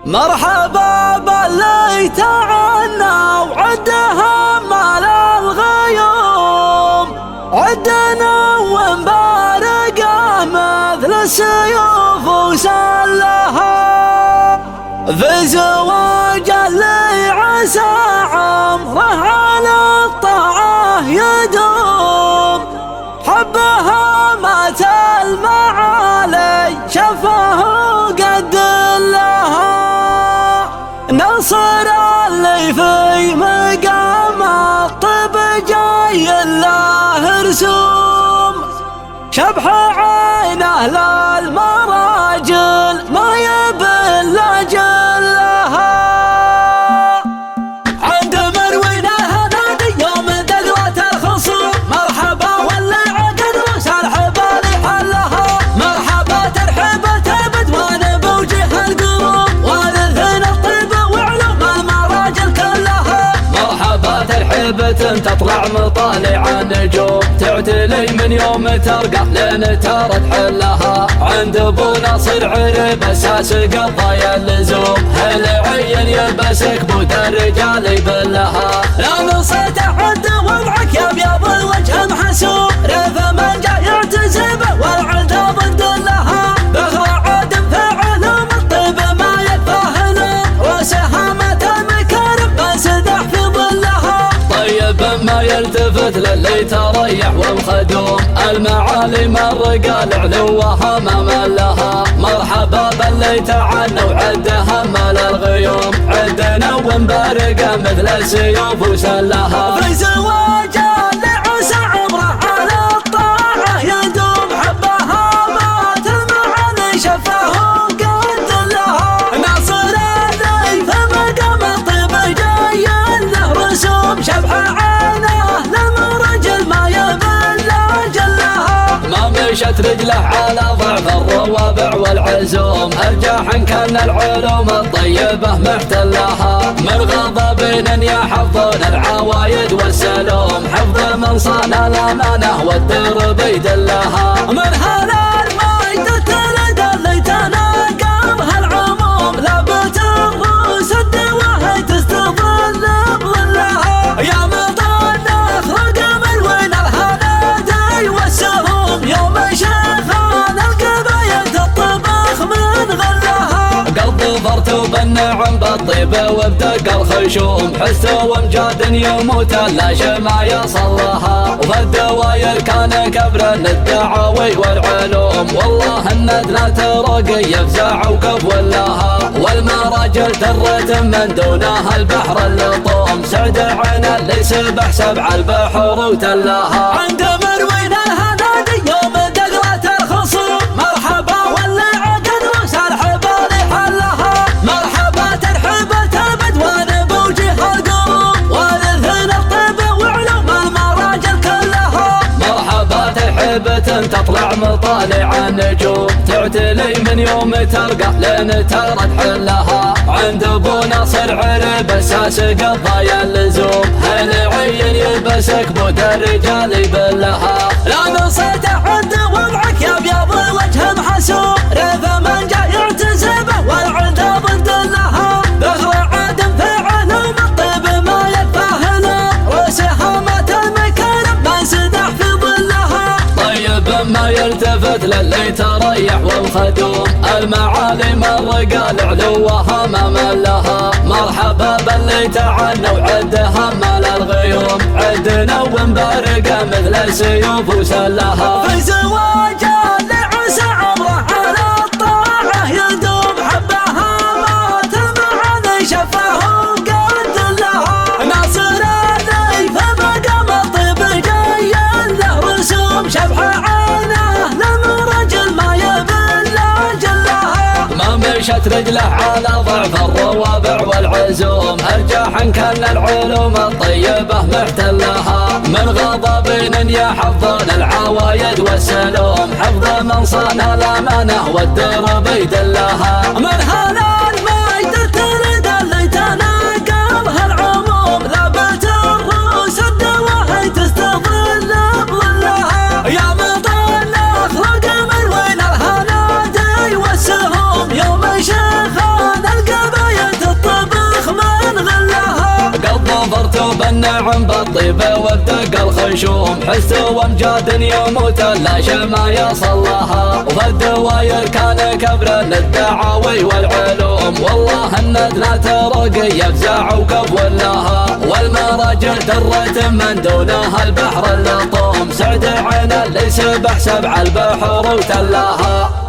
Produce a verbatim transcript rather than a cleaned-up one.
مرحبا باللي تعنى وعدها مال الغيوم، عدنا ومبارقه مثل السيوف وسلها، في زواج اللي عسى عمره على الطاعة يدوم، حبها مات المعالي شفاه قد لها، نصر اللي في مقام الطب جاي له رسوم، شبح عينه للمراجل ما يبل جلها، عند مروينا هنادي يوم دقرة الخصوم، مرحبا واللي عقد رؤوس الحبال حلها، مرحبا ترحب تبد وانا بوجه القلوب، وارثنا الطيب وعلوم المراجل كلها، مرحبا ترحب تطلع مطالع النجوم، تعتلي من يوم ترقى لين ترى تحلها، عند ابو ناصر عرب اساس قضايا اللزوم، هل عين يلبسك بود الرجال يبلها، لا نصيت عد وضعك يا بيض الوجه محسوب، ريف من جاء يعتزبه والعدا ضد لها، بغرى عدم في علوم الطب ما يكفاه نور، وسهامة المكارم بسدح في ظلها، طيب ما يلتفت للي تريح والخدوم، المعالم الرجال علوها ما ملها، مرحبا باللي تعنى وعدها مال الغيوم، عدنا ومبارقه مثل السيوف وسلها، في زواج اللي عسى عمره على الطاعة يدوم، حبها مات المعالي شفاه قد لها، ناصر اللي في مقام الطب جاي له رسوم، شبح عينه للمرجل ما يبل جلها، ما مشت رجله على ضعف الروابع والعزوم، ارجاح كان العلوم الطيبه محتلها، من غضب يحفظون العوايد والسلوم، حفظ من صان الامانه والدرب يدلها، من هلال ما يتتلد اللي تناقضها العموم، لابت الروس الدواء تستظل بظلها، يا مطان اخرج من وين الهنادي والسهوم، يوم شيخان القبايل الطبخ من غلها، قلب ظرت وبالنعم بالطيب وابتقى الخشوم، حس وامجاد يموت لا ما يصل لها، وفي الدواير كان كبر الدعاوي والعلوم، والله الند لا ترقي يفزع وكف لها، والمراجل ترت من دونها البحر اللطوم، سعد عين اللي سبح سبع البحر وتلها، عند مروينا الهنادي يوم دقرة الخصوم، مرحبا واللي عقد رؤوس الحبال حلها، مرحبا ترحب تبد وانا بوجه القلوب، وارثنا الطيب وعلوم المراجل كلها، مرحبا ترحب تطلع مطالع النجوم، تعتلي من يوم ترقى لين ترى تحلها، عند ابو ناصر عرب اساس قضايا اللزوم، هل عين يلبسك بود الرجال يبلها، لا نصيت عد وضعك يا بيض الوجه محسوب، ريف من جاء يعتزبه والعدا ضد لها، بغرى عدم في علوم الطب ما يكفاه نور، وسهامة المكارم ما سدح في ظلها، طيب ما يلتفت للي تريح والخدوم، المعالم الرجال علوها ما ملها، مرحبا باللي تعنى وعدها مال الغيوم، عدنا ومبارقه مثل السيوف وسلها، في زواج اللي عسى عمره على الطاعة يدوم، حبها مات المعالي شفاه قد لها، ناصر اللي في مقام الطب جاي له رسوم، شبح عينه للمرجل ما يبل جلها، ما مشت رجله على ضعف الروابع والعزوم، ارجاح كان العلوم الطيبه محتلها، من غضب يحفظون العوايد والسلوم، حفظ من صان الامانه والدرب يدلها، من هلال ما يتتلد اللي تناقضها العموم، لابت الروس الدواء تستظل بظلها، يا مطان اخرج من وين الهنادي والسهوم، يوم شيخان القبايل النعم بالطيبة وبدق الخشوم، حس وامجاد يموت لا شما يصل لها، وفي الدواير كان كبر للدعاوي والعلوم، والله الندنة ترقي يفزع وقبول لها، والمراجل درة من دونها البحر اللطوم، سعد عين اللي سبح سبع البحر وتلاها.